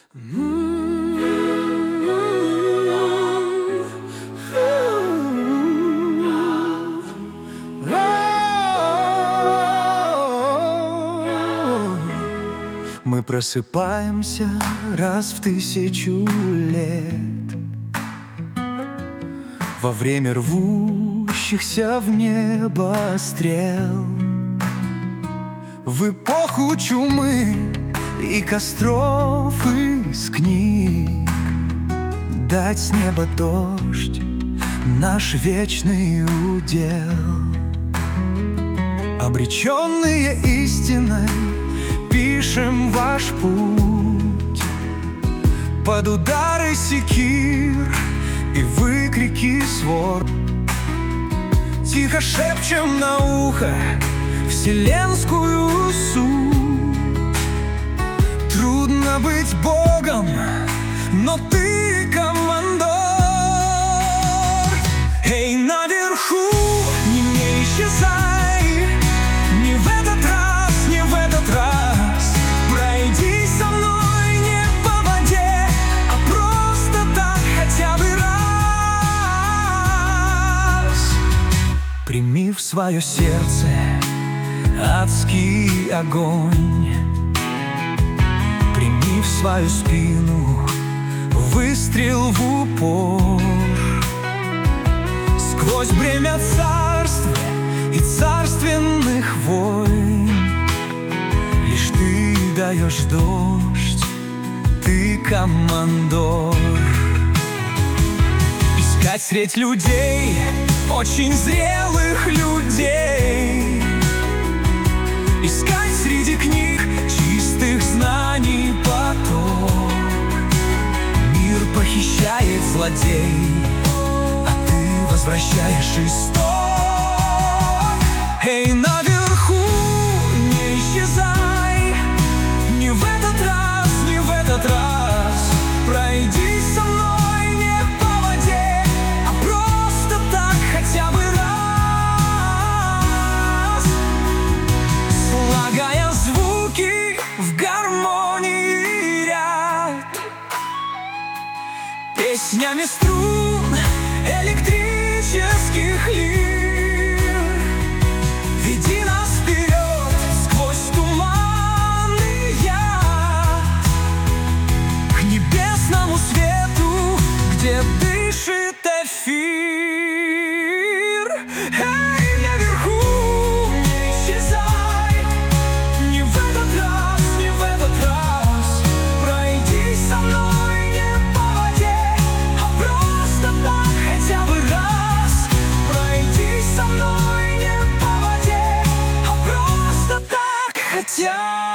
Мы просыпаемся раз в 1000 лет, во время рвущихся в небо стрел, в эпоху чумы и костров из книг. Дать с неба дождь — наш вечный удел. Обреченные истиной пишем ваш путь под удары секир и выкрики свор. Тихо шепчем на ухо вселенскую суть. Трудно быть Богом, но ты командор. Эй, наверху, не исчезай, не в этот раз, не в этот раз. Пройди со мной не по воде, а просто так хотя бы раз. Прими в свое сердце адский огонь, прими в свою спину выстрел в упор. Сквозь бремя царств и царственных войн лишь ты даешь дождь, ты командор. Искать средь людей, очень зрелых людей, искать среди книг чистых знаний поток. Мир похищает злодей, а ты возвращаешь исток. Эй, наверху, не исчезай, не в этот раз, не в этот раз. Пройди со мной не по воде, а просто так хотя бы раз. Слагая звуки в гармонии ряд, песнями струн электрических лир, веди нас вперед сквозь туманный яд к небесному свету, где дышит эфир. Эй, наверху, не исчезай, не в этот раз, не в этот раз. Пройди со мной не по воде, а просто так хотя бы раз. Пройди со мной не по воде, а просто так хотя